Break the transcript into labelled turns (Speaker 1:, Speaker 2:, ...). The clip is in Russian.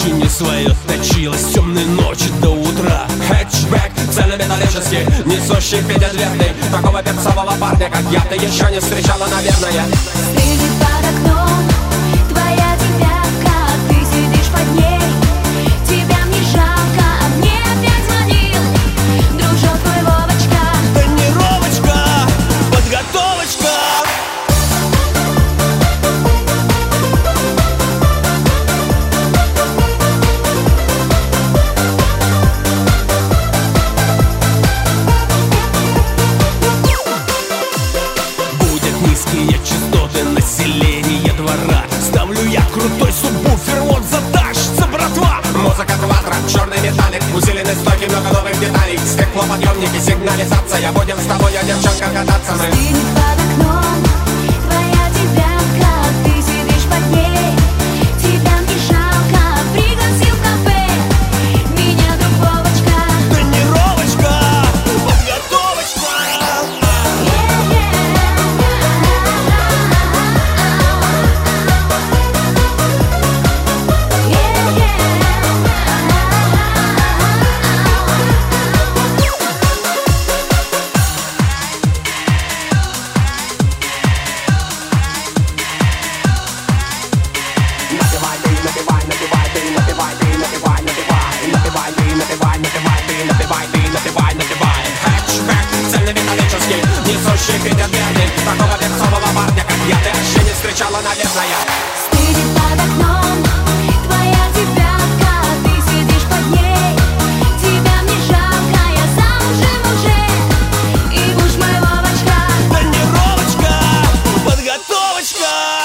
Speaker 1: не свое точилась темной ночи до утра. Хэтчбэк, цельнометаллический, несущий пятиответный. Такого перцового парня, как я, ты еще не встречала, наверное.
Speaker 2: Стынет под окном твоя девятка, ты сидишь под ней. Тебя мне жалко, а мне опять звонил дружок твой Вовочка.
Speaker 1: Тонировочка, подготовочка. Будет низкие частоты населения двора. Ставлю я крутой субвуфер, вот затащится братва. Музыка квадро, черный металлик, усиленный стойки, много новых деталей. Стеклоподъемники, сигнализация. Будем с тобой, девчонка, кататься мы.
Speaker 2: Стынет под окном твоя девятка, ты сидишь под ней. Тебя мне жалко, пригласил в кафе меня друг Вовочка.
Speaker 1: Тонировочка, подготовочка. Хэтчбэк, цельнометаллический, несущий пятиответный. Такого перцового парня, как я, ты еще не встречала, наверное.
Speaker 2: Стынет под окном твоя девятка, ты сидишь под ней. Тебя мне жалко, я замужем уже, и муж мой Вовочка.
Speaker 1: Тонировочка, подготовочка.